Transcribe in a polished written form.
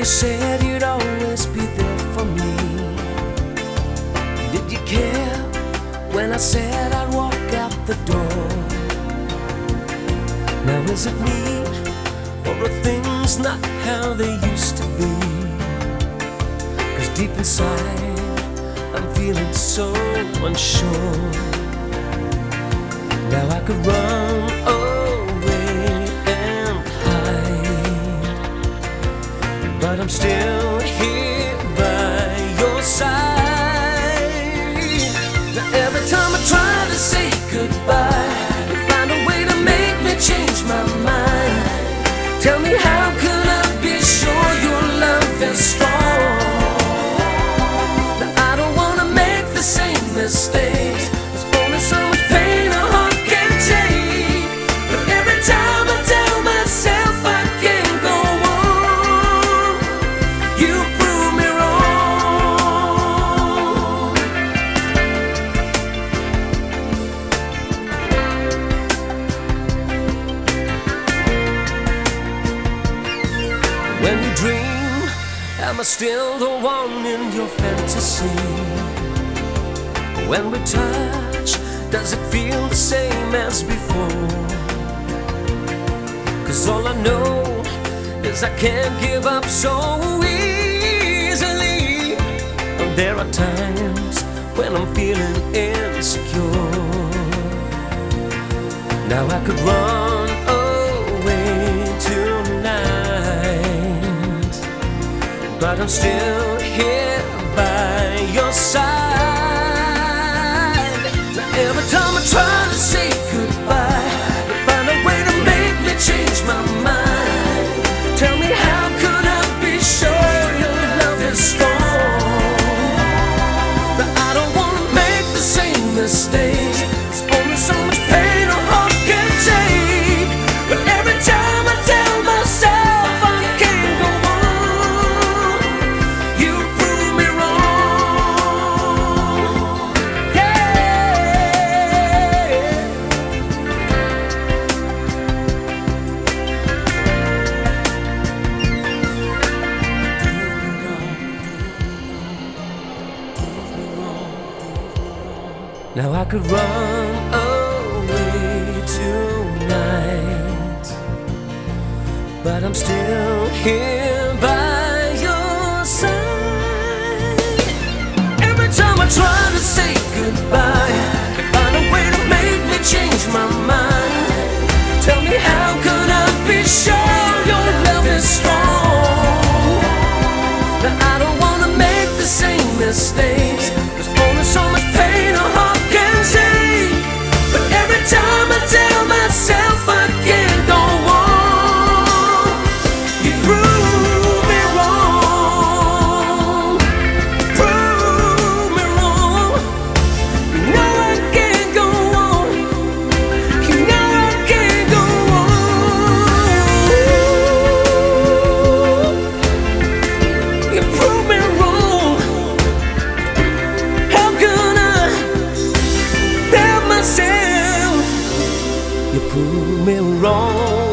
you said you'd always be there for me. Did you care when I said I'd walk out the door? Now is it me, or are things not how they used to be? 'Cause deep inside I'm feeling so unsure. Now I could run away and hide, but I'm still here by your side. Now every time I try to say goodbye, you find a way to make me change my mind. Tell me, how could I be sure your love is strong? Now I don't wanna make the same mistakes. There's only so much pain a heart can take. But every time I tell myself I can't go on, you prove me wrong. When you dream, am I still the one in your fantasy? When we touch, does it feel the same as before? 'Cause all I know is I can't give up so easily. There are times when I'm feeling insecure. Now I could run away tonight, but I'm still here by your side. Now every time I try to say goodbye, you find a way to make me change my mind. Tell me, how could I be sure your love is strong? Now I don't wanna make the same mistakes. There's only so much pain a heart can take. But every time I tell myself I can't go on, you prove me wrong. Yeah. Now I could run away tonight, but I'm still here by your side. Every time I try to say goodbye, you find a way to make me change my mind. Tell me, how could I be sure your love is strong? Now I don't wanna make the same mistakes. There's only so much pain a heart can take. But every time I tell myself I can't go on, you prove me wrong. Prove me wrong. You know I can't go on. You know I can't go on. You prove me wrong. How could I tell myself you prove me wrong?